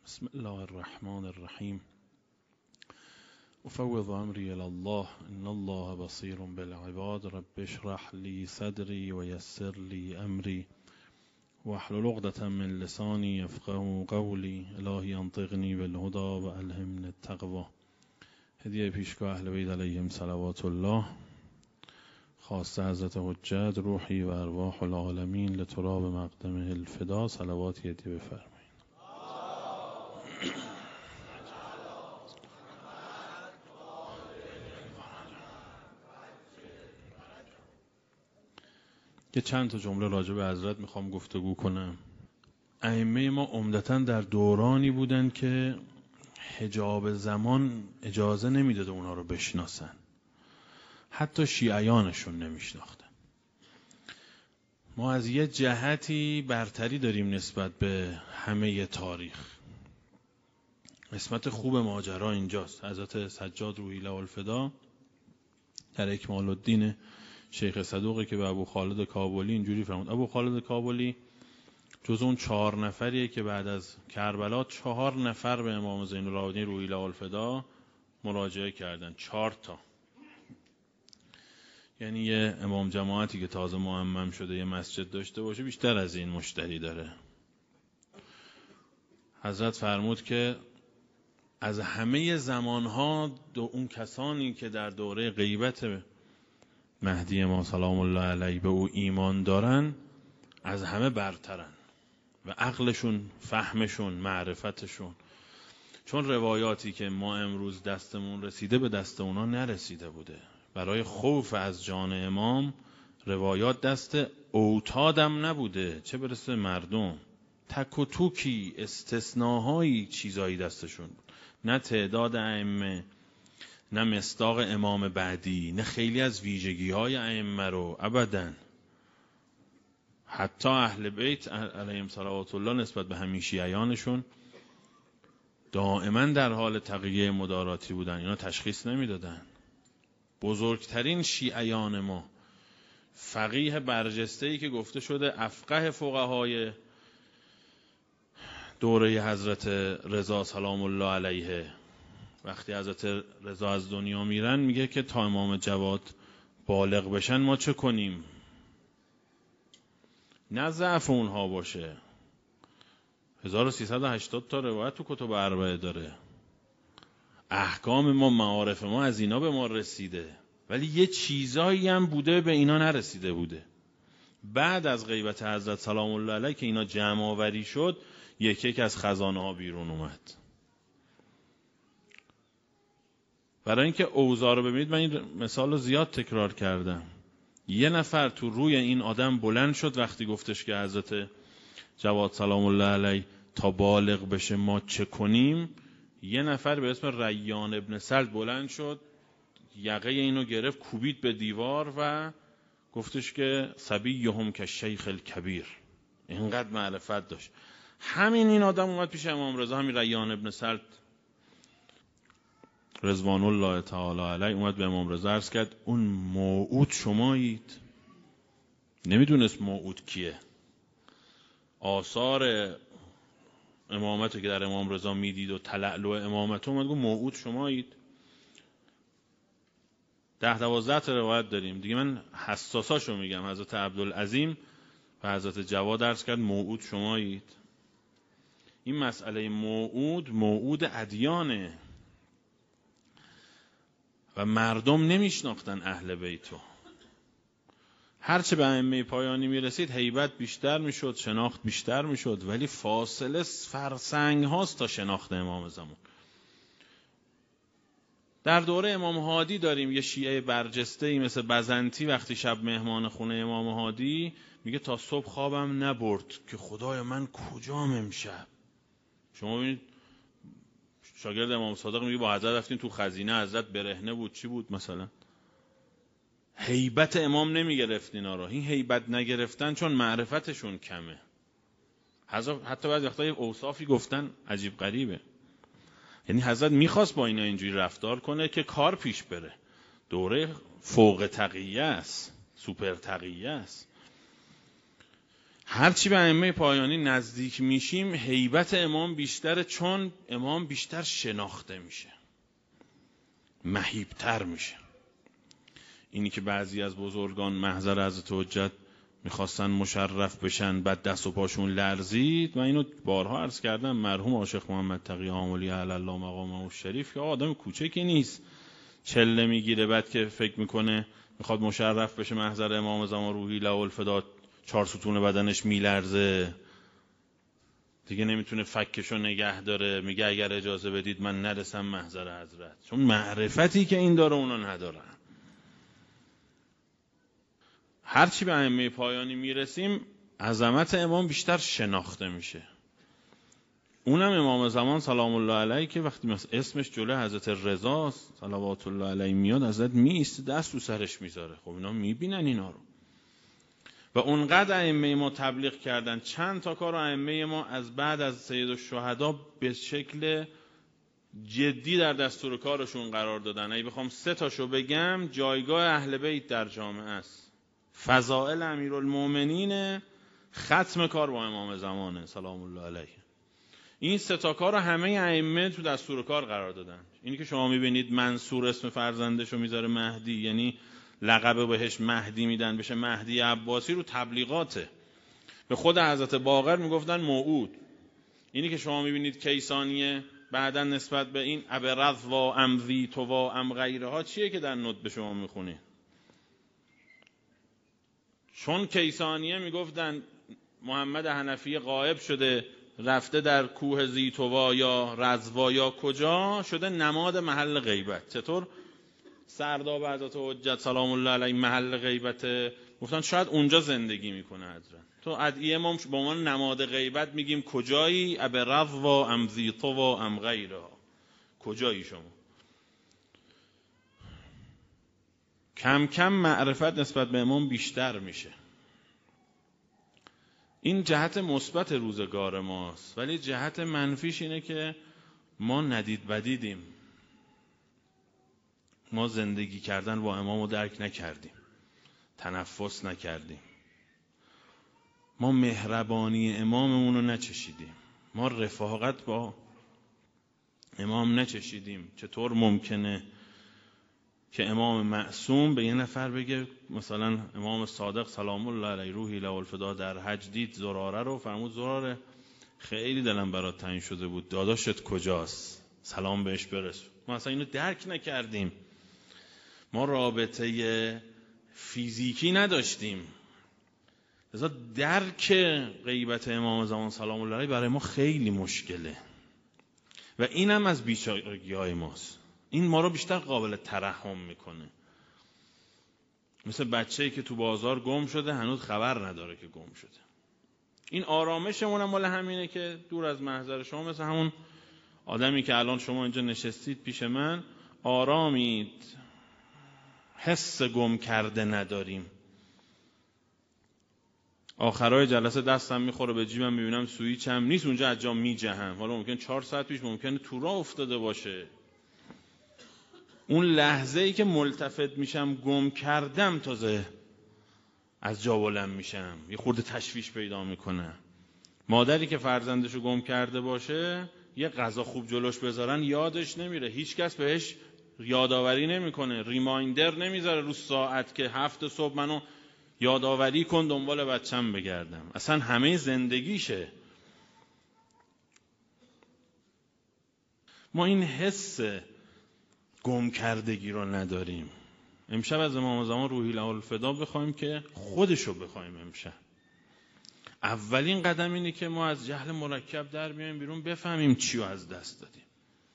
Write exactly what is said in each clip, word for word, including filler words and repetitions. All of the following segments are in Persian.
بسم الله الرحمن الرحیم. افوض امری الی الله ان الله بصیر بالعباد. رب اشرح لی صدری و یسر لی امری واحلل عقدة من لسانی یفقهوا قولی. الهی انطقنی بالهدی و الهمنی التقوی. هدیه پیشگاه اهل بیت علیهم صلوات الله، خواسته حضرت حجت روحی و ارواح العالمین لتراب مقدمه الفدا. صلوات هدیه بفرمایید. که چند تا جمله راجع به حضرت میخوام گفتگو کنم. ائمه ما عمدتاً در دورانی بودن که حجاب زمان اجازه نمیداده اونا رو بشناسن، حتی شیعیانشون نمیشناختن. ما از یه جهتی برتری داریم نسبت به همه تاریخ. قسمت خوب ماجرا اینجاست. حضرت سجاد روحی له الفدا در اکمال الدین شیخ صدوقی که به ابو خالد کابلی اینجوری فرمود: ابو خالد کابلی جز اون چهار نفریه که بعد از کربلا چهار نفر به امام زین العابدین روحی له الفدا مراجعه کردن. چهار تا. یعنی یه امام جماعتی که تازه معمم شده یه مسجد داشته باشه بیشتر از این مشتری داره. حضرت فرمود که از همه زمانها دو اون کسانی که در دوره غیبت مهدی ما سلام الله علیه به او ایمان دارن از همه برترن و عقلشون، فهمشون، معرفتشون. چون روایاتی که ما امروز دستمون رسیده به دست اونا نرسیده بوده. برای خوف از جان امام روایات دست اوتادم نبوده، چه برسه مردم. تک و توکی، استثناهایی چیزایی دستشون بود. نه تعداد ائمه، نه مصداق امام بعدی، نه خیلی از ویژگی های ائمه رو ابداً. حتی اهل بیت علیهم صلوات الله نسبت به همین شیعیانشون دائما در حال تقیه مداراتی بودن. اینا تشخیص نمیدادن. بزرگترین شیعیان ما، فقیه برجسته‌ای که گفته شده افقه فقهای دوره حضرت رضا سلام الله علیه، وقتی حضرت رضا از دنیا میرن میگه که تا امام جواد بالغ بشن ما چه کنیم؟ نه ضعف اونها باشه. هزار و سیصد و هشتاد تا روایت تو کتب اربعه داره. احکام ما، معارف ما از اینا به ما رسیده، ولی یه چیزایی هم بوده به اینا نرسیده بوده. بعد از غیبت حضرت سلام الله علیه که اینا جمع آوری شد، یک یک از خزانه ها بیرون اومد. برای اینکه اوضاع رو ببینید، من این مثال رو زیاد تکرار کردم. یه نفر تو روی این آدم بلند شد وقتی گفتش که حضرت جواد سلام الله علیه تا بالغ بشه ما چه کنیم. یه نفر به اسم ریان ابن سلد بلند شد، یقه اینو گرفت، کوبید به دیوار و گفتش که صبیهم کالشیخ الکبیر. اینقدر معرفت داشت. همین این آدم اومد پیش امام رضا، همین ریان ابن سلد رضوان الله تعالی علیه، اومد به امام رضا عرض کرد اون موعود شمایید. نمیدونست موعود کیه. آثار امامت که در امام رضا میدید و تلعلو امامت، اومد گفت موعود شمایید. ده دوازده تا روایت داریم دیگه، من حساساشو میگم. حضرت عبدالعظیم و حضرت جواد عرض کرد موعود شمایید. این مسئله موعود، موعود ادیانه و مردم نمیشناختن اهل بیتو. هرچه به ائمه پایانی میرسید هیبت بیشتر میشد، شناخت بیشتر میشد، ولی فاصله فرسنگ هاست تا شناخت امام زمان. در دوره امام هادی داریم یه شیعه برجسته‌ای مثل بزنتی وقتی شب مهمان خونه امام هادی میگه تا صبح خوابم نبرد که خدای من کجام امشب. شما ببینید شاگرد امام صادق میگه با حضرت رفتیم تو خزینه، حضرت برهنه بود، چی بود مثلا. هیبت امام نمیگرفت اینا رو. این هیبت نگرفتن چون معرفتشون کمه. حضرت حتی بعضی وقتا یه اوصافی گفتن عجیب غریبه. یعنی حضرت میخواست با اینا اینجوری رفتار کنه که کار پیش بره. دوره فوق تقیه است، سوپر تقیه است. هرچی به ائمه پایانی نزدیک میشیم هیبت امام بیشتره، چون امام بیشتر شناخته میشه، مهیبتر میشه. اینی که بعضی از بزرگان محضر حضرت حجت میخواستن مشرف بشن بعد دست و پاشون لرزید، من اینو بارها عرض کردم، مرحوم عاشق محمد تقی آملی علی الله مقامه الشریف که آدم کوچکی نیست، چله میگیره بعد که فکر میکنه میخواد مشرف بشه محضر امام زمان روحی له الفدا، چهار ستون بدنش میلرزه دیگه، نمیتونه فکشو نگه داره، میگه اگر اجازه بدید من نرسم محضر حضرت، چون معرفتی که این داره اونا ندارن. هرچی به ائمه پایانی میرسیم عظمت امام بیشتر شناخته میشه. اونم امام زمان سلام الله علیه که وقتی اسمش جلوی حضرت رضا صلوات الله علیه میاد، حضرت میایسته دست رو سرش میذاره. خب اینا میبینن اینا رو و اونقدر ائمه ما تبلیغ کردن. چند تا کار ائمه ما از بعد از سید الشهدا به شکل جدی در دستور کارشون قرار دادن. اگه بخوام سه تاشو بگم، جایگاه اهل بیت در جامعه است، فضائل امیرالمومنین، ختم کار با امام زمانه سلام الله علیه. این سه تا کار رو همه ائمه تو دستور کار قرار دادن. اینی که شما میبینید منصور اسم فرزندشو میذاره مهدی، یعنی لقب بهش مهدی میدن بشه مهدی عباسی، رو تبلیغاته. به خود حضرت باقر میگفتن موعود. اینی که شما میبینید کیسانیه بعدن نسبت به این ابرض و امذی تو و ام غیره ها چیه که در نوت به شما میخونید؟ چون کیسانیه میگفتن محمد حنفی غائب شده رفته در کوه زیتوا یا رضوا یا کجا، شده نماد محل غیبت. چطور سرداب حضرت حجت سلام الله علیه محل غیبته؟ گفتن شاید اونجا زندگی میکنه حضرت. تو ادعیه ما با ما نماد غیبت میگیم کجایی؟ ابرضوا ام زیتوا ام غیره، کجایی شما؟ کم کم معرفت نسبت به امام بیشتر میشه. این جهت مثبت روزگار ماست، ولی جهت منفیش اینه که ما ندید بدیدیم. ما زندگی کردن با امام رو درک نکردیم، تنفس نکردیم، ما مهربانی اماممون رو نچشیدیم، ما رفاقت با امام نچشیدیم. چطور ممکنه که امام معصوم به یه نفر بگه، مثلا امام صادق سلام الله علیه روحی له الفدا در حج دید زراره رو، فرمود زراره خیلی دلم برات تنگ شده بود، داداشت کجاست؟ سلام بهش برسون. ما اصلا اینو درک نکردیم، ما رابطه فیزیکی نداشتیم، لذا درک غیبت امام زمان سلام الله علیه برای ما خیلی مشکله و اینم از بیچارگی‌های ماست. این ما رو بیشتر قابل ترحم میکنه. مثل بچه‌ای که تو بازار گم شده هنوز خبر نداره که گم شده. این آرامشمون هم مال همینه که دور از محضر شما، مثل همون آدمی که الان شما اینجا نشستید پیش من، آرامید، حس گم کرده نداریم. آخرای جلسه دستم میخوره به جیبم، میبینم سوئیچ هم نیست اونجا، از جا میجهم. حالا ممکن چهار ساعت پیش ممکنه تو راه افتاده باشه. اون لحظه ای که ملتفت میشم گم کردم، تازه از جا بلند میشم، یه خورده تشویش پیدا میکنه. مادری که فرزندشو گم کرده باشه، یه غذا خوب جلوش بذارن یادش نمیره، هیچ کس بهش یادآوری نمیکنه، ریمایندر نمیذاره رو ساعت که هفت صبح منو یادآوری کن دنبال بچم بگردم. اصلا همه زندگیشه. ما این حس گم کردگی رو نداریم. امشب از امام زمان روحی له الفدا بخوایم که خودشو بخوایم. امشب اولین قدم اینه که ما از جهل مرکب در بیایم بیرون، بفهمیم چی رو از دست دادیم.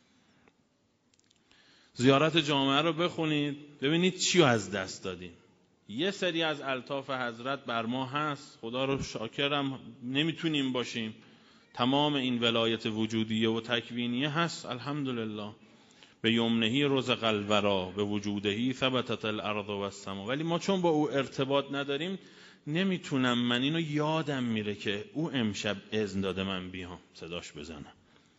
زیارت جامعه رو بخونید ببینید چی رو از دست دادیم. یه سری از الطاف حضرت بر ما هست، خدا رو شاکرم نمیتونیم باشیم. تمام این ولایت وجودیه و تکوینیه هست الحمدلله. به یمنهی رزق الورا به وجودهی ثبتت الارض و السما. ولی ما چون با او ارتباط نداریم نمیتونم، من اینو یادم میره که او امشب اذن داده من بیام صداش بزنم.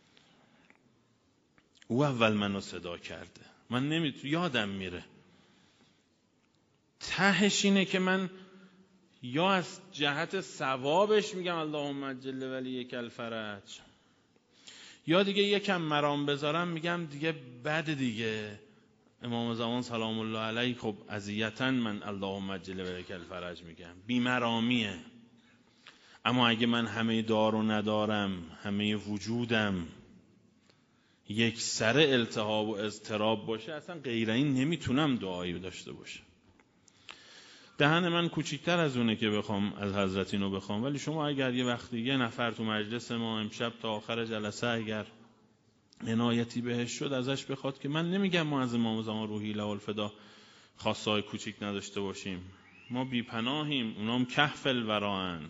او اول منو صدا کرده، من نمیتونم، یادم میره. تهش اینه که من یا از جهت ثوابش میگم اللهم عجل ولیک الفرج، یا دیگه یکم مرام بذارم میگم دیگه بد دیگه امام زمان سلام الله علیه خب اذیتاً من اللهم عجل ولیک الفرج میگم، بیمرامیه. اما اگه من همه دار و ندارم، همه وجودم یک سر التهاب و اضطراب باشه، اصلا غیر این نمیتونم دعایی داشته باشه. دهن من کوچیکتر از اونه که بخوام از حضرت اینو بخوام، ولی شما اگر یه وقتی یه نفر تو مجلس ما امشب تا آخر جلسه اگر عنایتی بهش شد، ازش بخواد که من نمیگم ما از امام زمان روحی له الفدا خواستهای کوچیک نداشته باشیم، ما بیپناهیم، اونام کهف الوراءن،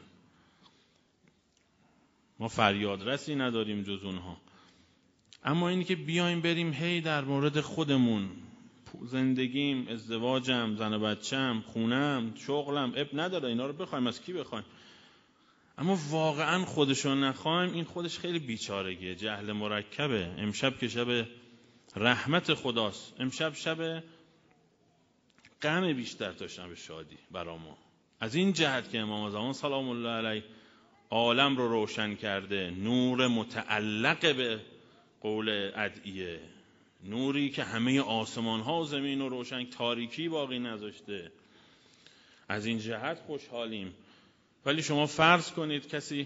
ما فریاد رسی نداریم جز اونها. اما اینی که بیایم بریم هی در مورد خودمون، زندگیم، ازدواجم، زن و بچم، خونم، شغلم، اب نداره اینا رو بخوایم، از کی بخوایم؟ اما واقعا خودشو نخوایم، این خودش خیلی بیچارگیه، جهل مرکبه. امشب که شب رحمت خداست، امشب شب غم بیشتر تا شب شادی برا ما، از این جهت که امام زمان سلام الله علیه عالم رو روشن کرده، نور متعلق به قول ادعیه، نوری که همه آسمان ها و زمین رو روشن، تاریکی باقی نذاشته. از این جهت خوشحالیم. ولی شما فرض کنید کسی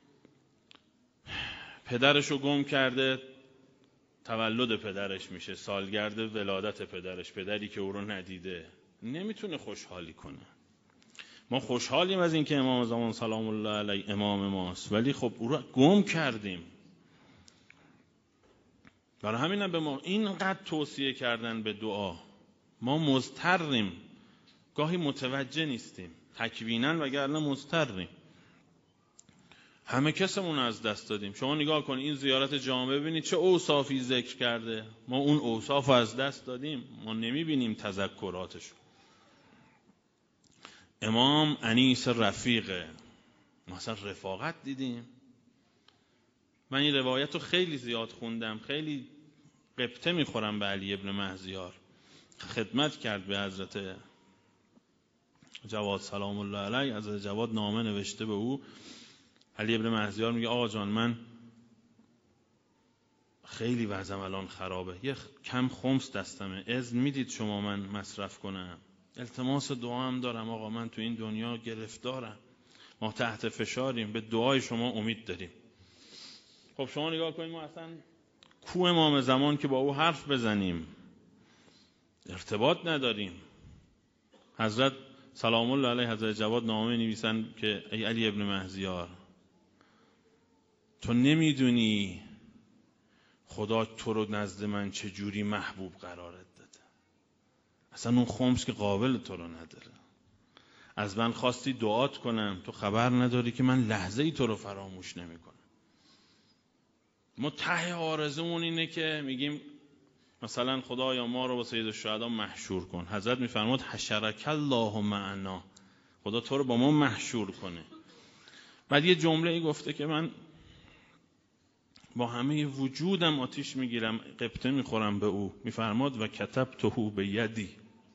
پدرشو گم کرده، تولد پدرش میشه، سالگرد ولادت پدرش، پدری که او رو ندیده، نمیتونه خوشحالی کنه. ما خوشحالیم از این که امام زمان سلام الله علیه امام ماست، ولی خب او رو گم کردیم. برای همین به ما اینقدر توصیه کردن به دعا. ما مضطریم، گاهی متوجه نیستیم، تکویناً وگرنه مضطریم. همه کسمون از دست دادیم. شما نگاه کنید این زیارت جامع ببینید چه اوصافی ذکر کرده، ما اون اوصاف از دست دادیم، ما نمیبینیم تذکراتشو. امام انیس رفیقه، ما اصلا رفاقت دیدیم. من این روایت رو خیلی زیاد خوندم، خیلی قبطه میخورم به علی ابن مهزیار، خدمت کرد به حضرت جواد سلام الله علیه. حضرت جواد نامه نوشته به او، علی ابن مهزیار میگه آقا جان من خیلی وضعم الان خرابه، یه کم خمس دستمه، اذن میدید شما من مصرف کنم؟ التماس دعا هم دارم آقا، من تو این دنیا گرفتارم، ما تحت فشاریم، به دعای شما امید داریم. خب شما نگاه کنید ما اصلا کو امام زمان که با او حرف بزنیم، ارتباط نداریم. حضرت سلام الله علیه حضرت جواد نامه نویسن که ای علی ابن مهزیار، تو نمیدونی خدا تو رو نزد من چجوری محبوب قرارت داده، اصلا اون خمس که قابل تو رو نداره، از من خواستی دعات کنم، تو خبر نداری که من لحظه ای تو رو فراموش نمی کنم. ما ته آرزومون اینه که میگیم مثلا خدایا ما رو با سید الشهدا محشور کن. حضرت میفرماد حشرک الله معنا، خدا تو رو با ما محشور کنه. بعد یه جمله ای گفته که من با همه وجودم آتیش میگیرم، قبطه میخورم به او. میفرماد و کتبته به یدی،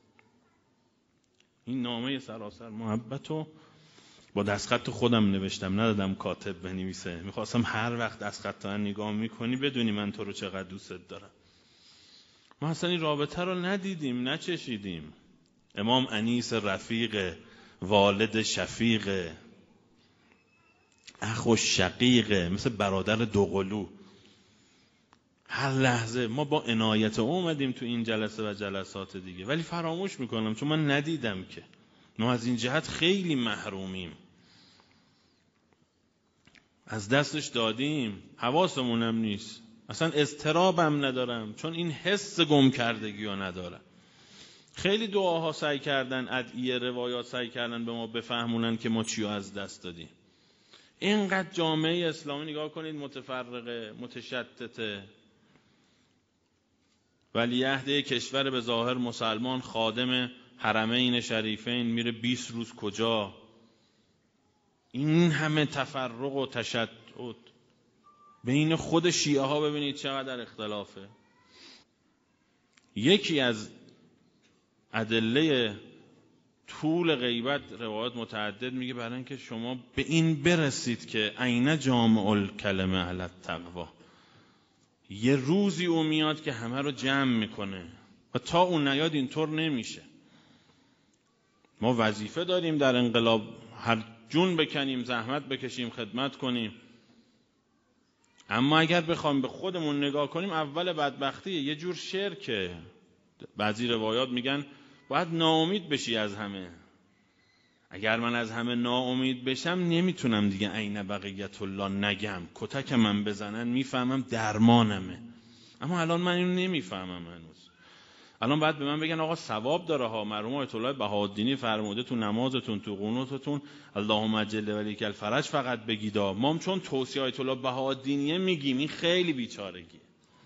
این نامه سراسر محبتو با دستخط خودم نوشتم، ندادم کاتب بنویسه. میخواستم هر وقت دستخط من نگاه میکنی بدونی من تو رو چقدر دوست دارم. ما اصلا این رابطه رو ندیدیم، نچشیدیم. امام انیس رفیق، والد شفیق، اخ و شقیقه، مثل برادر دوقلو. هر لحظه ما با عنایت اومدیم تو این جلسه و جلسات دیگه، ولی فراموش میکنم چون من ندیدم که. ما از این جهت خیلی محرومیم، از دستش دادیم، حواسمونم نیست، اصلا اضطرابم ندارم چون این حس گم کردگی رو ندارم. خیلی دعاها سعی کردن، ادعیه روایات سعی کردن به ما بفهمونن که ما چی رو از دست دادیم. اینقدر جامعه اسلامی نگاه کنید متفرقه، متشتته. ولیعهد کشور به ظاهر مسلمان، خادم حرمین شریفین، میره بیست روز کجا؟ این همه تفرق و تشتت. بین خود شیعه ها ببینید چقدر اختلافه. یکی از ادله طول غیبت روایات متعدد میگه برای اینکه شما به این برسید که عین جامع الکلمه علی التقوا، یه روزی او میاد که همه رو جمع میکنه و تا اون نیاد اینطور نمیشه. ما وظیفه داریم در انقلاب هر جون بکنیم، زحمت بکشیم، خدمت کنیم، اما اگر بخوایم به خودمون نگاه کنیم اول بدبختیه. یه جور شرکه. بعضی روایات میگن باید ناامید بشی از همه. اگر من از همه ناامید بشم نمیتونم دیگه عین بقیت الله نگم، کتک من بزنن میفهمم درمانمه، اما الان من اینو نمیفهمم هنوز. الان باید به من بگن آقا ثواب داره ها، مرحوم آیت الله بهاءالدینی فرموده تو نمازتون تو قنوتتون اللهم اجل ولیک الفرج فقط بگیدا. ما چون توصیه آیت الله بهاءالدینی میگیم این خیلی بیچارگی.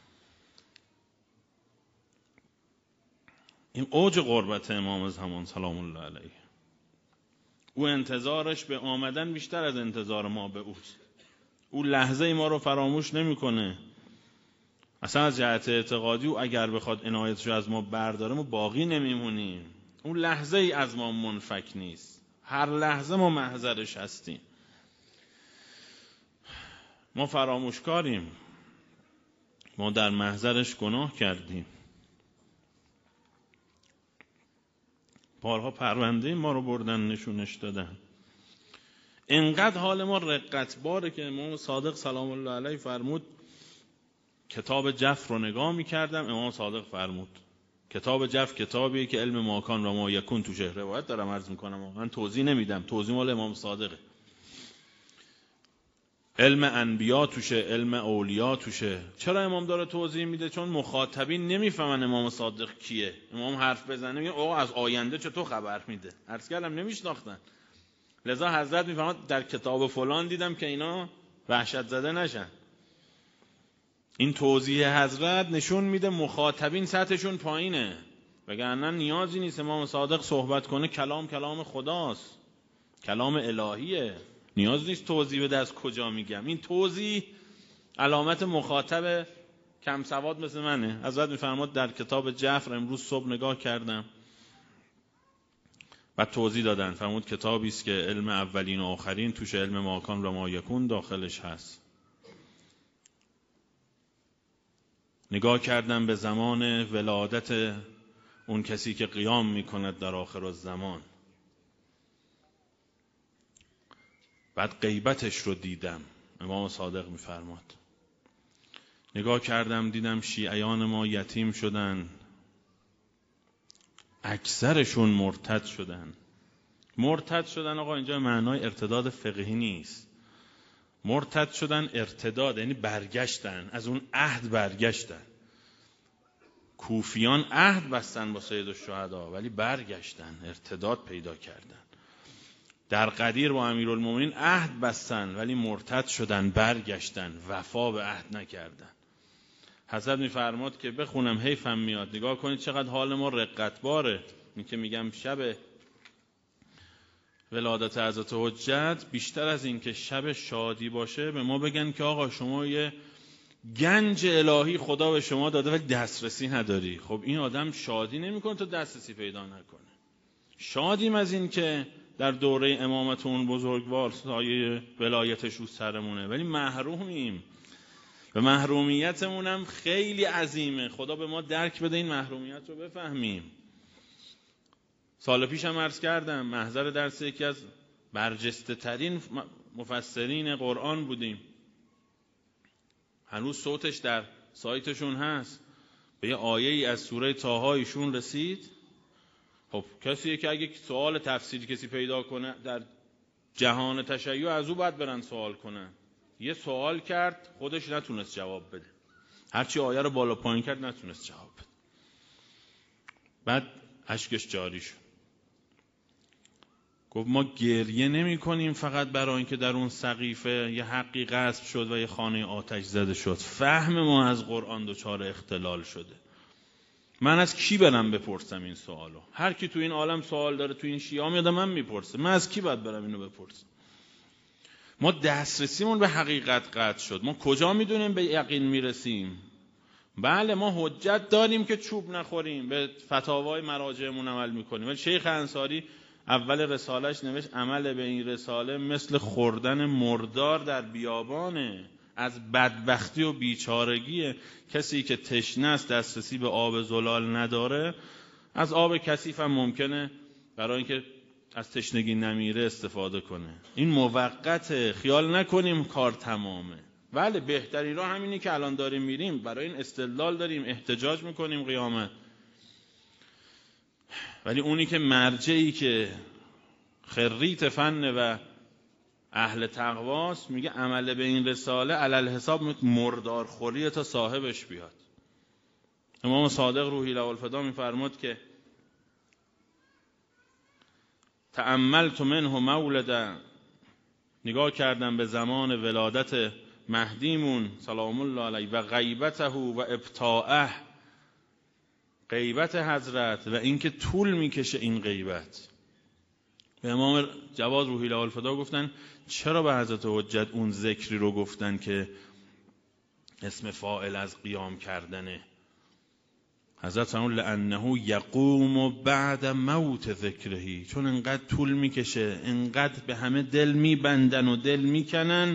این اوج قربت امام زمان سلام الله علیه. او انتظارش به آمدن بیشتر از انتظار ما به اوست. او لحظه ما رو فراموش نمیکنه. اصلا از جهت اعتقادی او اگر بخواد عنایتش از ما برداره ما باقی نمیمونیم. اون لحظه ای از ما منفک نیست. هر لحظه ما محضرش هستیم. ما فراموشکاریم. ما در محضرش گناه کردیم. بارها پرونده ما رو بردن نشونش دادن. اینقدر حال ما رقت باره که امام صادق سلام الله علیه فرمود کتاب جف رو نگاه می‌کردم. امام صادق فرمود کتاب جف کتابیه که علم ماکان و ما یکون توشه. روایت دارم عرض میکنم، من توضیح نمیدم، توضیح مال امام صادقه. علم انبیا توشه، علم اولیا توشه. چرا امام داره توضیح میده؟ چون مخاطبین نمیفهمن امام صادق کیه. امام حرف بزنه میگه آقا از آینده چطور خبر میده؟ عرض کردم نمیشناختن. لذا حضرت میفرماد در کتاب فلان دیدم که اینا وحشت زده نشن. این توضیح حضرت نشون میده مخاطبین سطحشون پایینه، وگرنه نیازی نیست امام صادق صحبت کنه. کلام کلام خداست، کلام الهیه، نیاز نیست توضیح بده از کجا میگم. این توضیح علامت مخاطب کم سواد مثل منه. حضرت میفرماد در کتاب جفر امروز صبح نگاه کردم و توضیح دادن. فرمود کتابی است که علم اولین و آخرین توش، علم ماکان و ما یکون داخلش هست. نگاه کردم به زمان ولادت اون کسی که قیام میکند در آخر الزمان. بعد غیبتش رو دیدم. امام صادق میفرماد نگاه کردم دیدم شیعیان ما یتیم شدن، اکثرشون مرتد شدن. مرتد شدن آقا اینجا معنای ارتداد فقهی نیست. مرتد شدن ارتداد یعنی برگشتن، از اون عهد برگشتن. کوفیان عهد بستن با سید الشهدا ولی برگشتن، ارتداد پیدا کردن. در قدیر با امیرالمومنین عهد بستن ولی مرتد شدن، برگشتن، وفا به عهد نکردن. حضرت میفرماد که بخونم حیفم میاد. نگاه کنید چقدر حال ما رقت باره. این که میگم شب ولادت حضرت حجت بیشتر از این که شب شادی باشه به ما بگن که آقا شما یه گنج الهی خدا به شما داده ولی دسترسی نداری. خب این آدم شادی نمیکنه تا دسترسی پیدا نکنه. شادیم از این که در دوره امامت اون بزرگوار سایه ولایتش رو سرمونه، ولی محرومیم و محرومیتمون هم خیلی عظیمه. خدا به ما درک بده این محرومیت رو بفهمیم. سال پیش هم عرض کردم محضر درس یکی از برجسته ترین مفسرین قرآن بودیم. هنوز صوتش در سایتشون هست. به یه آیه ای از سوره طه ایشون رسید. خب کسی که اگه سوال تفسیری کسی پیدا کنه در جهان تشیع از او باید برن سوال کنن. یه سوال کرد خودش نتونست جواب بده، هرچی آیه رو بالا پایین کرد نتونست جواب بده. بعد اشکش جاری شد. گفت ما گریه نمی کنیم فقط برای اینکه در اون سقیفه یه حقی غصب شد و یه خانه آتش زده شد. فهم ما از قرآن دچار اختلال شده. من از کی برم بپرسم این سوالو؟ هر کی تو این عالم سوال داره تو این شیعه میاد من میپرسه. من از کی باید برم اینو بپرسم؟ ما دسترسیمون به حقیقت قطع شد. ما کجا میدونیم به یقین میرسیم؟ بله ما حجت داریم که چوب نخوریم، به فتاوای مراجعمون عمل میکنیم، ولی شیخ انصاری اول رسالش نوشت عمل به این رساله مثل خوردن مردار در بیابانه. از بدبختی و بیچارگی کسی که تشنه است، دسترسی به آب زلال نداره، از آب کثیف هم ممکنه برای اینکه از تشنگی نمیره استفاده کنه. این موقته، خیال نکنیم کار تمامه. بله بهترین راه همینی که الان داریم میریم، برای این استدلال داریم، احتجاج میکنیم قیامت. ولی اونی که مرجعی که خریت فن و اهل تقواست میگه عمل به این رساله علل حساب مردارخوری تا صاحبش بیاد. امام صادق روحی له الفدا میفرمود که تأملت منه مولدا، نگاه کردم به زمان ولادت مهدیمون سلام الله علیه و غیبته و ابطاءه، غیبت حضرت و اینکه طول میکشه این غیبت. به امام جواد روحی له الفدا گفتن چرا به حضرت حجت اون ذکری رو گفتن که اسم فاعل از قیام کردنه؟ حضرت فرمود لانه یقوم بعد موت ذکرهی، چون انقدر طول میکشه، انقدر به همه دل میبندن و دل میکنن،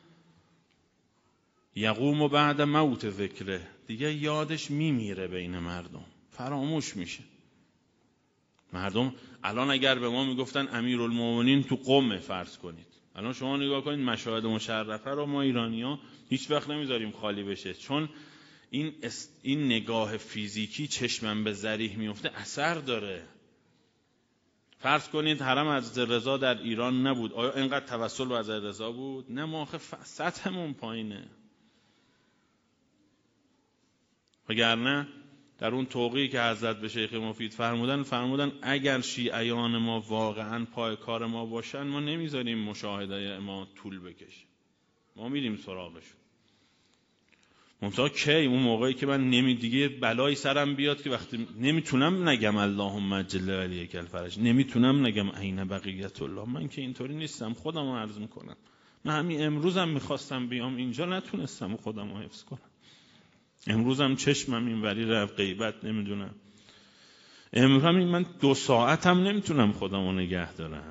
یقوم بعد موت ذکره، دیگه یادش میمیره بین مردم، فراموش میشه. مردم الان اگر به ما میگفتن امیرالمومنین تو قم فرض کنید، الان شما نگاه کنید مشاهد مشرفه رو ما ایرانی‌ها هیچ وقت نمیذاریم خالی بشه، چون این این نگاه فیزیکی چشمم به ذریح میفته اثر داره. فرض کنید حرم حضرت رضا در ایران نبود، آیا اینقدر توسل به حضرت رضا بود؟ نه، ما آخه سطحمون پایینه. وگرنه در اون توقیعی که حضرت به شیخ مفید فرمودن فرمودن اگر شیعیان ما واقعا پای کار ما باشن، ما نمیذاریم مشاهده ما طول بکشه، ما میریم سراغشون. منتها کی؟ اون موقعی که من نمی دیگه بلایی سرم بیاد که وقتی نمیتونم نگم اللهم اجل ولیک الفرج، نمیتونم نگم عین بقیت الله. من که اینطوری نیستم، خودم رو عرض میکنم. من همین امروزم میخواستم بیام اینجا، نتونستم خودم رو حفظ کنم. امروزم چشمم این وری رفت غیبت، نمیدونم. امروز هم من دو ساعتم نمیتونم خودم رو نگه دارم.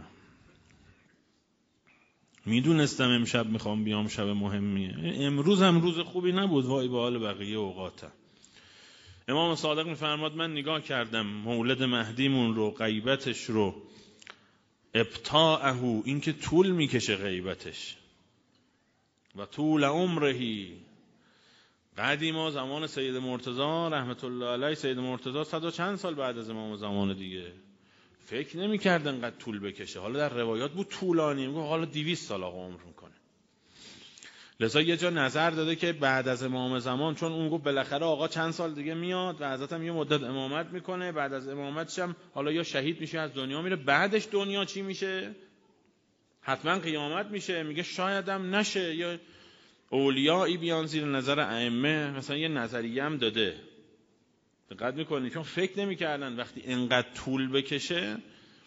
میدونستم امشب میخوام بیام، شب مهمیه. امروز هم روز خوبی نبود، وای به حال بقیه اوقاتم. امام صادق میفرماد من نگاه کردم مولد مهدیمون رو، غیبتش رو، ابطاءه، این که طول میکشه غیبتش، و طول عمرهی. قدیما زمان سید مرتضی رحمت الله علیه، سید مرتضی صد و چند سال بعد از امام زمان دیگه، فکر نمی کردن انقدر طول بکشه. حالا در روایات بود طولانی، میگه حالا دویست سال آقا عمر میکنه. لذا یه جا نظر داده که بعد از امام زمان، چون اون گفت بالاخره آقا چند سال دیگه میاد و حضرت هم یه مدت امامت میکنه، بعد از امامتش هم حالا یا شهید میشه از دنیا میره، بعدش دنیا چی میشه؟ حتما قیامت میشه. میگه شاید هم نشه، یا اولیایی بیان زیر نظر ائمه، مثلا یه نظریه هم داده. دقت میکنید؟ چون فکر نمیکردن وقتی اینقدر طول بکشه،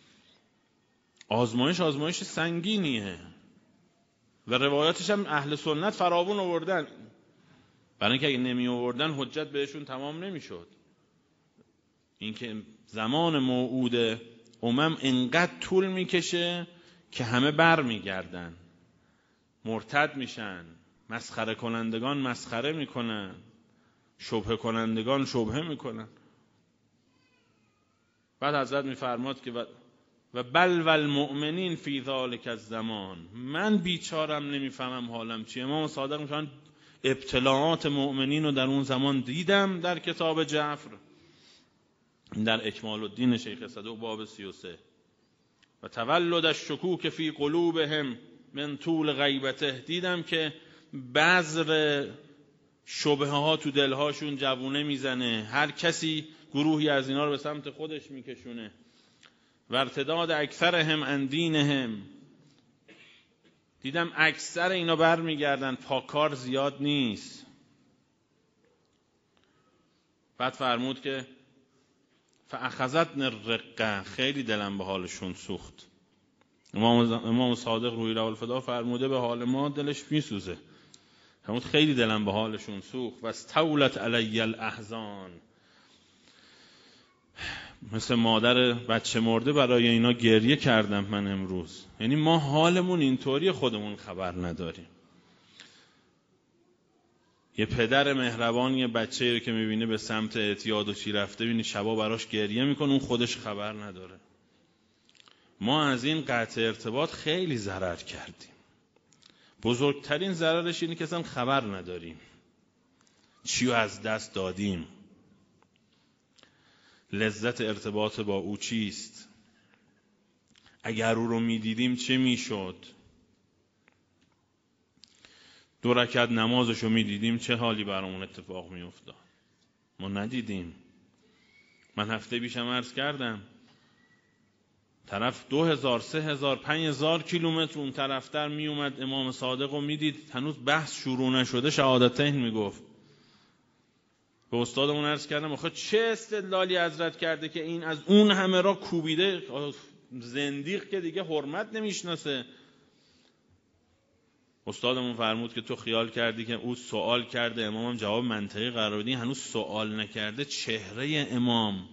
آزمایش آزمایش سنگینیه و روایاتش هم اهل سنت فراوون آوردن، برای اینکه اگه نمی آوردن حجت بهشون تمام نمیشد. اینکه زمان موعود امم اینقدر طول میکشه که همه بر میگردن، مرتد میشن، مسخره کنندگان مسخره میکنن، شبهه کنندگان شبهه میکنن. بعد حضرت میفرماد که و بل و المؤمنین فی ذلک الزمان، من بیچارم نمیفهمم حالم چیه. امام صادق میفرماد ابتلاعات مؤمنین رو در اون زمان دیدم در کتاب جعفر، در اکمال الدین شیخ صدوق باب سی و سه. و تولد الشکوک فی قلوبهم من طول غیبته، دیدم که بذر شبهه ها تو دلهاشون جوونه میزنه، هر کسی گروهی از اینا رو به سمت خودش میکشونه. و ارتداد اکثرهم عن دینهم، دیدم اکثر اینا بر میگردن، پاکار زیاد نیست. بعد فرمود که فاخذتنی الرقه، خیلی دلم به حالشون سوخت. امام امام صادق روحی له الفدا فرموده به حال ما دلش میسوزه. فرمود خیلی دلم به حالشون سوخت. و استولت علی الاحزان، مثل مادر بچه مرده برای اینا گریه کردم من امروز. یعنی ما حالمون اینطوری، خودمون خبر نداریم. یه پدر مهربان یه بچه‌ای رو که میبینه به سمت اعتیاد و چی رفته، ببینی شبا براش گریه میکنه، اون خودش خبر نداره. ما از این قطع ارتباط خیلی ضرر کردیم. بزرگترین ضررش اینه که اصلا خبر نداریم چیو از دست دادیم. لذت ارتباط با او چیست؟ اگر او رو میدیدیم چه میشد؟ دو رکعت نمازش رو میدیدیم چه حالی برامون اتفاق میافتاد؟ ما ندیدیم. من هفته پیشم عرض کردم طرف دو هزار، سه هزار، پنج هزار کیلومتر اون طرفتر می اومد امام صادق رو میدید، هنوز بحث شروع نشده شهادتین میگفت. به استادمون عرض کردم آخه چه استدلالی حضرت کرده که این از اون همه را کوبیده؟ زندیق که دیگه حرمت نمیشناسه. استادمون فرمود که تو خیال کردی که او سوال کرده امامم جواب منطقی قرار بدی، هنوز سوال نکرده. چهره امام،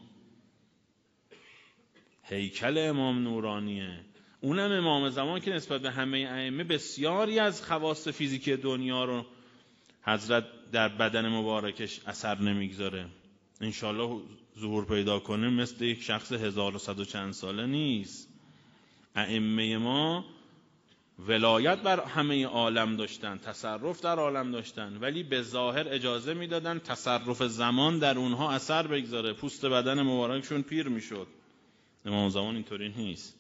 هیکل امام نورانیه، اونم امام زمان که نسبت به همه ائمه بسیاری از خواص فیزیکی دنیا رو حضرت در بدن مبارکش اثر نمیگذاره. انشالله ظهور پیدا کنه مثل یک شخص هزار و صد و چند ساله نیست. ائمه ما ولایت بر همه عالم داشتن، تصرف در عالم داشتن، ولی به ظاهر اجازه میدادن تصرف زمان در اونها اثر بگذاره، پوست بدن مبارکشون پیر میشد. امام زمان اینطوری نیست.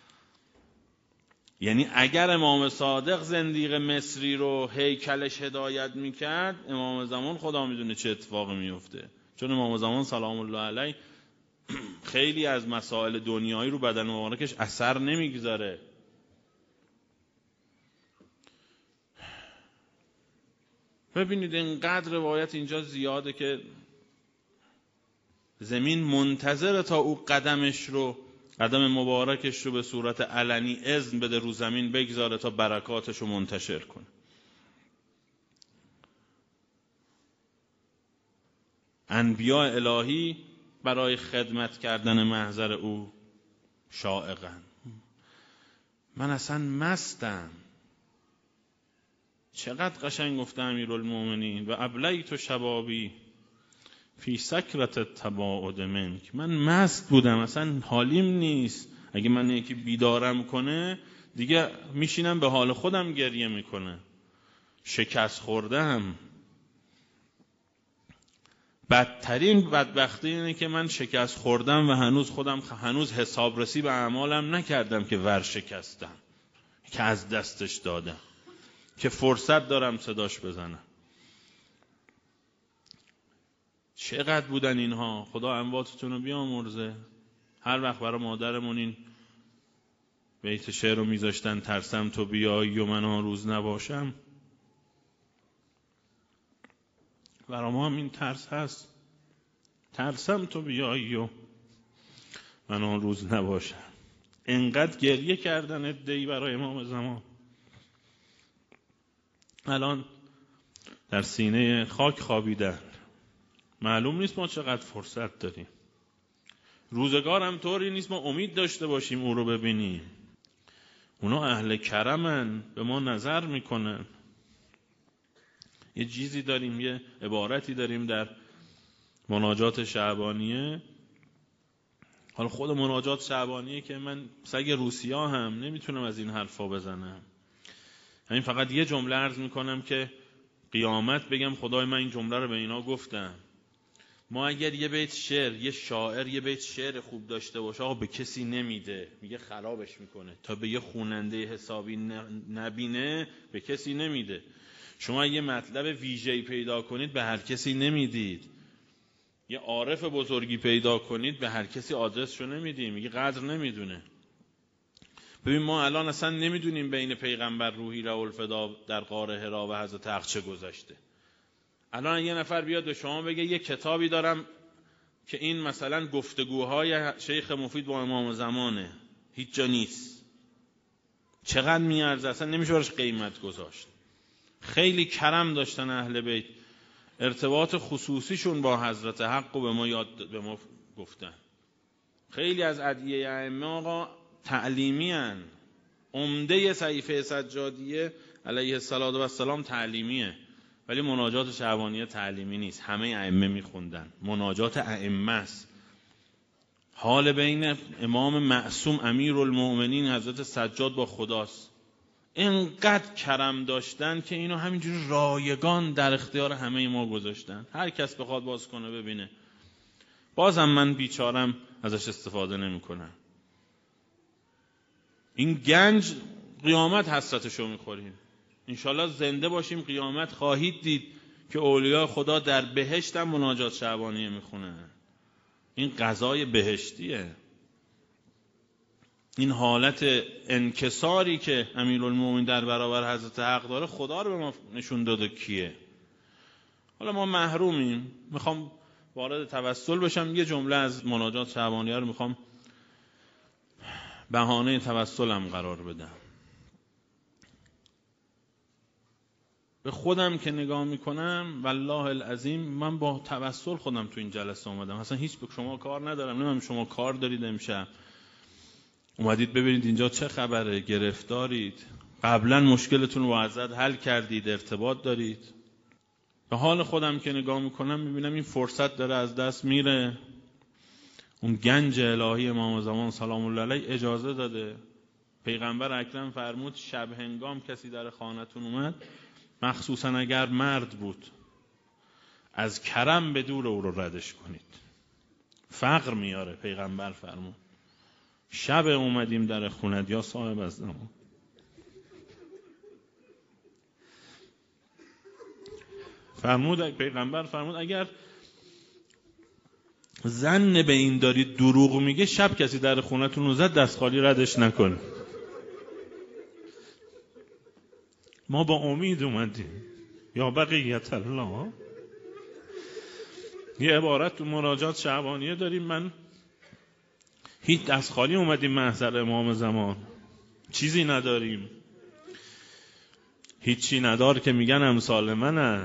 یعنی اگر امام صادق زندیق مصری رو هیکلش هدایت میکرد، امام زمان خدا میدونه چه اتفاقی میفته. چون امام زمان سلام الله علیه خیلی از مسائل دنیایی رو بدن مبارکش اثر نمیگذاره. ببینید اینقدر روایت اینجا زیاده که زمین منتظر تا او قدمش رو، قدم مبارکش رو به صورت علنی اذن بده رو زمین بگذاره تا برکاتش رو منتشر کنه. انبیاء الهی برای خدمت کردن محضر او شائقن. من اصلا مستم. چقدر قشنگ گفته امیرالمومنین و ابلیت شبابی فی سکرت التباعد منک. من مست بودم، اصلا حالیم نیست. اگه من یکی بیدارم کنه دیگه میشینم به حال خودم گریه میکنه. شکست خوردم. بدترین بدبختی اینه که من شکست خوردم و هنوز خودم هنوز حسابرسی به اعمالم نکردم که ورشکستم، که از دستش دادم، که فرصت دارم صداش بزنم. چقدر بودن اینها. خدا امواتتون رو بیامرزه. هر وقت برای مادرمون این بیت شعر رو میذاشتن، ترسم تو بیایی و من آن روز نباشم، برای ما هم این ترس هست. ترسم تو بیایی و من آن روز نباشم. انقدر گریه کردن عده‌ای برای امام زمان. الان در سینه خاک خوابیدن. معلوم نیست ما چقدر فرصت داریم. روزگار هم طوری نیست ما امید داشته باشیم او رو ببینیم. اونا اهل کرمن، به ما نظر میکنن. یه چیزی داریم، یه عبارتی داریم در مناجات شعبانیه. حالا خود مناجات شعبانیه که من سگ روسیا هم نمیتونم از این حرفا بزنم. همین فقط یه جمله عرض میکنم که قیامت بگم خدای من این جمله رو به اینا گفتم. ما اگر یه بیت شعر، یه شاعر یه بیت شعر خوب داشته باشه، آقا به کسی نمیده، میگه خرابش میکنه. تا به یه خواننده حسابی نبینه به کسی نمیده. شما یه مطلب ویژه‌ای پیدا کنید به هر کسی نمیدید. یه عارف بزرگی پیدا کنید به هر کسی آدرسشو نمیدید، میگه قدر نمیدونه. ببین ما الان اصلا نمیدونیم بین پیغمبر روحی رؤوف‌الفدا در غار حرا و حضرت حق چه گذشته. الان یه نفر بیاد به شما بگه یه کتابی دارم که این مثلا گفتگوهای شیخ مفید با امام زمانه، هیچ جا نیست، چقدر میارزه، اصلا نمیشه براش قیمت گذاشت. خیلی کرم داشتن اهل بیت، ارتباط خصوصیشون با حضرت حق رو به ما یاد به ما گفتن. خیلی از ادعیه ائمه آقا تعلیمی ان. عمده صحیفه سجادیه علیه السلام تعلیمیه، ولی مناجات شعبانیه تعلیمی نیست. همه ائمه میخوندن، مناجات ائمه است. حال بین امام معصوم امیرالمؤمنین حضرت سجاد با خداست. اینقدر کرم داشتن که اینو همینجوری رایگان در اختیار همه ما گذاشتن. هر کس بخواد باز کنه ببینه. بازم من بیچارم ازش استفاده نمی کنم. این گنج قیامت حسرتشو میخوریم. انشالله زنده باشیم قیامت خواهید دید که اولیاء خدا در بهشت هم مناجات شعبانیه میخونن. این غذای بهشتیه. این حالت انکساری که امیرالمومنین در برابر حضرت حق داره خدا رو به ما نشون داده کیه. حالا ما محرومیم. میخوام وارد توسل بشم. یه جمله از مناجات شعبانیه رو میخوام بهانه توسلم قرار بدم. به خودم که نگاه میکنم والله العظیم من با توسل خودم تو این جلسه اومدم. اصلا هیچ به شما کار ندارم. نمیدونم شما کار دارید امشب اومدید ببینید اینجا چه خبره، گرفتارید، قبلا مشکلتون رو با حضرت حل کردید، ارتباط دارید. به حال خودم که نگاه میکنم میبینم این فرصت داره از دست میره. اون گنج الهی امام زمان سلام الله علیه اجازه داده. پیغمبر اکرم فرمود شب هنگام کسی در خانتون اومد، مخصوصا اگر مرد بود، از کرم به دور او رو ردش کنید. فقر میاره. پیغمبر فرمود شب اومدیم در خونت یا صاحب از زمان، فرمود پیغمبر فرمود اگر ظن به این دارید دروغ میگه، شب کسی در خونتون رو زد دست خالی ردش نکن. ما با امید اومدیم. یا بقیت الله. یه عبارت تو مناجات شعبانیه داریم. من هیچ دست خالی اومدیم محضر امام زمان، چیزی نداریم، هیچی ندار که میگن امثال منه.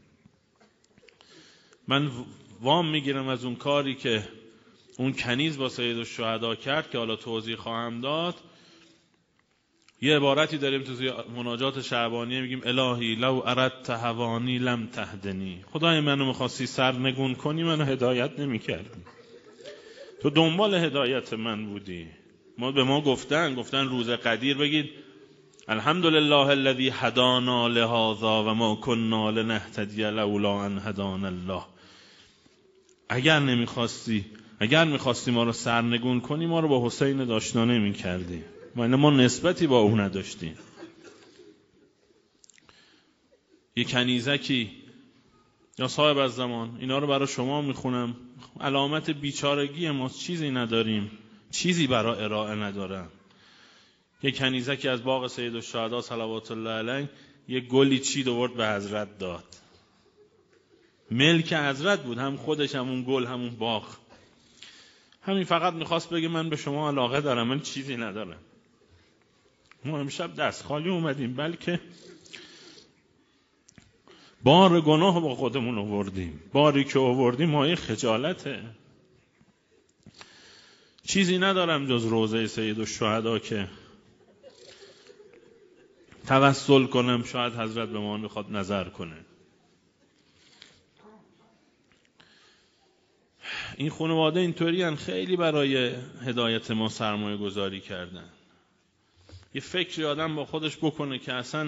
من وام میگیرم از اون کاری که اون کنیز با سید الشهدا کرد که حالا توضیح خواهم داد. یه عبارتی داریم تو مناجات شعبانیه میگیم الهی لو اردت هوانی لم تهدنی. خدای منو میخواستی سرنگون کنی منو هدایت نمیکردی. تو دنبال هدایت من بودی. ما به ما گفتن گفتن روز قدیر بگید الحمدلله الذی هدانا لهذا و ما كنا لنهتدی لولا ان هدانا الله. اگر نمیخواستی اگر میخواستی ما رو سرنگون کنی ما رو با حسین داشنا نمیکردی. ما ما نسبتی با او نداشتیم. یه کنیزکی یا صاحب از زمان، اینا رو برای شما میخونم. علامت بیچارگی ما، چیزی نداریم، چیزی برای ارائه ندارم. یه کنیزکی از باغ سید الشهدا صلوات الله علیه یه گلی چید آورد به حضرت داد. ملک حضرت بود، هم خودش هم اون گل هم اون باغ. همین فقط میخواست بگه من به شما علاقه دارم، من چیزی ندارم. ما امشب دست خالی اومدیم، بلکه بار گناه با خودمون آوردیم. باری که آوردیم مایه خجالته. چیزی ندارم جز روضه سید الشهدا که توسل کنم شاید حضرت به ما میخواد نظر کنه. این خانواده اینطوری هن، خیلی برای هدایت ما سرمایه گذاری کردن. یه فکری آدم با خودش بکنه که اصلا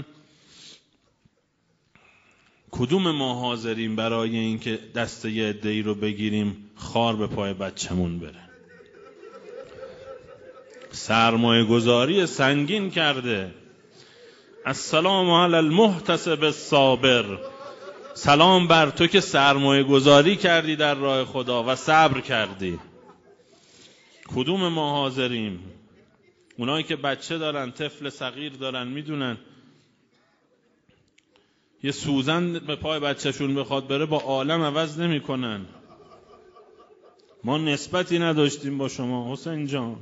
کدوم ما حاضریم برای اینکه دسته یه عده‌ای رو بگیریم خار به پای بچمون بره. سرمایه گذاری سنگین کرده. السلام علی المحتسب الصابر. سلام بر تو که سرمایه گذاری کردی در راه خدا و صبر کردی. کدوم ما حاضریم؟ اونایی که بچه دارن، طفل صغیر دارن، میدونن یه سوزن به پای بچهشون بخواد بره با عالم عوض نمی کنن. ما نسبتی نداشتیم با شما حسین جان.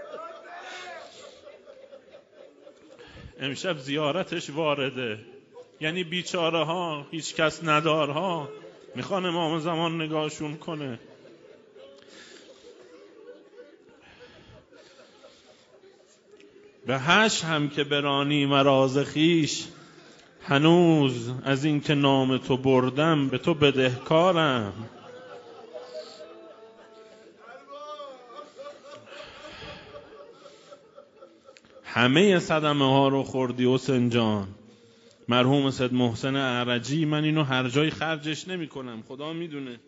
امشب زیارتش وارده. یعنی بیچاره ها، هیچ کس ندارها، میخوان امام زمان نگاهشون کنه. به هش هم که برانی مراز خیش، هنوز از این که نام تو بردم به تو بدهکارم. همه صدمه ها رو خوردی حسین جان. مرحوم سید محسن اعرجی، من اینو هر جای خرجش نمی کنم، خدا میدونه.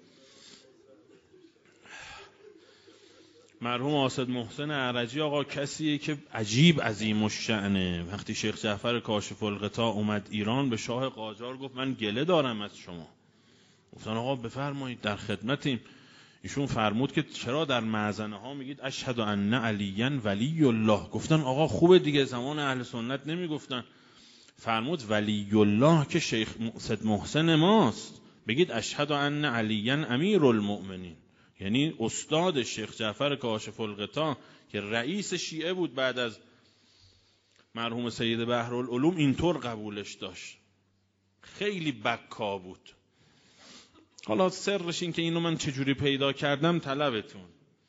مرحوم آسد محسن اعرجی آقا کسیه که عجیب عظیم الشأنه. وقتی شیخ جعفر کاشف الغطا اومد ایران، به شاه قاجار گفت من گله دارم از شما. گفتن آقا بفرمایید، در خدمتیم. ایشون فرمود که چرا در معزنه ها میگید اشهد ان علی ولی الله؟ گفتن آقا خوبه دیگه، زمان اهل سنت نمی گفتن. فرمود ولی الله که شیخ سید محسن ماست، بگید اشهد ان علی امیر المؤمنین. یعنی استاد شیخ جعفر کاشف الغطا که رئیس شیعه بود بعد از مرحوم سید بحرالعلوم، اینطور قبولش داشت. خیلی بکا بود. حالا سرش این که اینو من چجوری پیدا کردم طلبتون.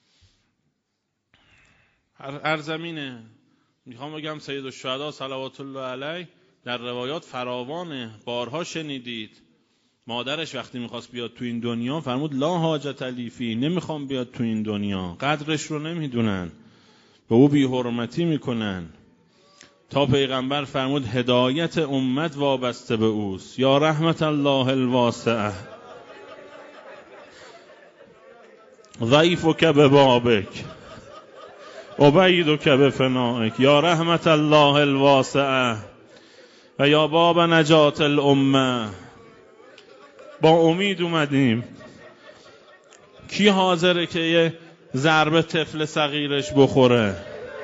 هر, هر زمینه میخوام بگم سید الشهدا صلوات الله علیه در روایات فراوانه، بارها شنیدید. مادرش وقتی میخواست بیاد تو این دنیا فرمود لا حاجت لی فی، نمیخوام بیاد تو این دنیا. قدرش رو نمیدونن، به او بی حرمتی میکنن. تا پیغمبر فرمود هدایت امت وابسته به اوست. یا رحمت الله الواسعه ضعیفک ببابک عبیدک بفنائک. یا رحمت الله الواسعه و یا باب نجات الامه. با امید اومدیم. کی حاضره که یه ضربه طفل صغیرش بخوره؟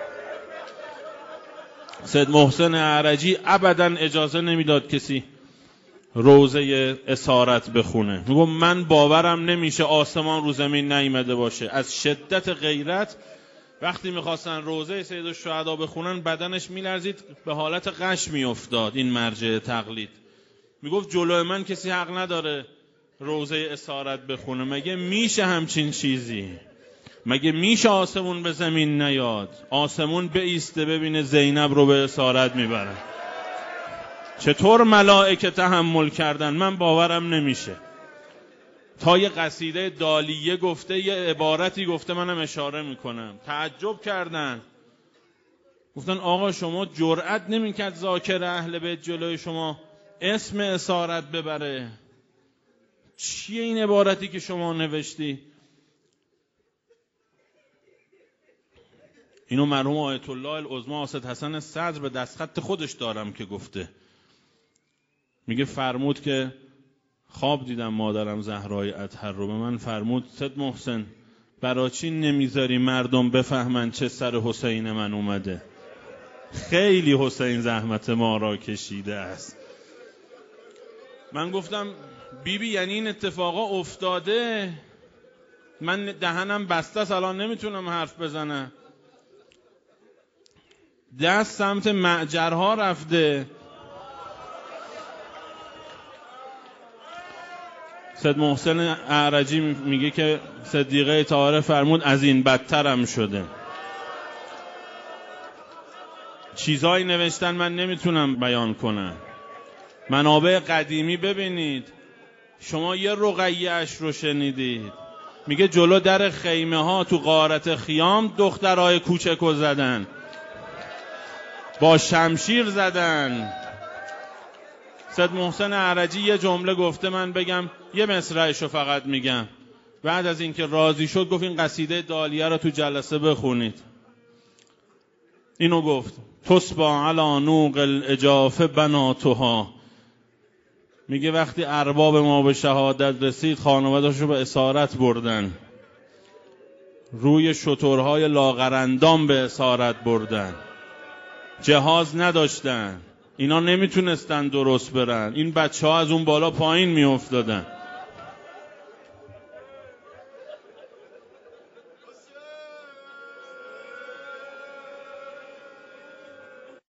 سید محسن اعرجی ابداً اجازه نمیداد کسی روزه اسارت بخونه. میگم من باورم نمیشه آسمان رو زمین نیامده باشه. از شدت غیرت وقتی میخواستن روزه سید الشهدا بخونن بدنش میلرزید، به حالت غش میافتاد. این مرجع تقلید میگفت جلوی من کسی حق نداره روزه اسارت بخونه. مگه میشه همچین چیزی؟ مگه میشه آسمون به زمین نیاد؟ آسمون بایسته ببینه زینب رو به اسارت میبرن؟ چطور ملائکه تحمل کردن؟ من باورم نمیشه. تا یه قصیده دالیه گفته، یه عبارتی گفته، منم اشاره میکنم. تعجب کردن، گفتن آقا شما جرأت نمیکرد ذاکر اهل بیت جلوی شما اسم اسارت ببره؟ چیه این عبارتی که شما نوشتی؟ اینو مرحوم آیت الله العظمی آسد حسن صدر به دستخط خودش دارم که گفته. میگه فرمود که خواب دیدم مادرم زهرای اطهر رو. به من فرمود سید محسن برای چی نمیذاری مردم بفهمن چه سر حسین من اومده؟ خیلی حسین زحمت ما را کشیده است. من گفتم بیبی بی یعنی این اتفاقا افتاده؟ من دهنم بسته است، الان نمیتونم حرف بزنم. دست سمت معجرها رفته. سید محسن اعرجی میگه که صدیقه طاهره فرمود از این بدترم شده. چیزایی نوشتن من نمیتونم بیان کنم. منابع قدیمی ببینید. شما یه رقیه اش رو شنیدید؟ میگه جلو در خیمه ها تو غارت خیام دخترای کوچکو زدن، با شمشیر زدن. سید محسن اعرجی یه جمله گفته، من بگم یه مصرعشو فقط میگم. بعد از اینکه راضی شد گفت این قصیده دالیه رو تو جلسه بخونید. اینو گفت تصبا علی نوق الاجاف بناتها. میگه وقتی ارباب ما به شهادت رسید خانواده‌شو به اسارت بردن، روی شترهای لاغرندام به اسارت بردن، جهاز نداشتن، اینا نمیتونستن درست برن، این بچه ها از اون بالا پایین میافتادن.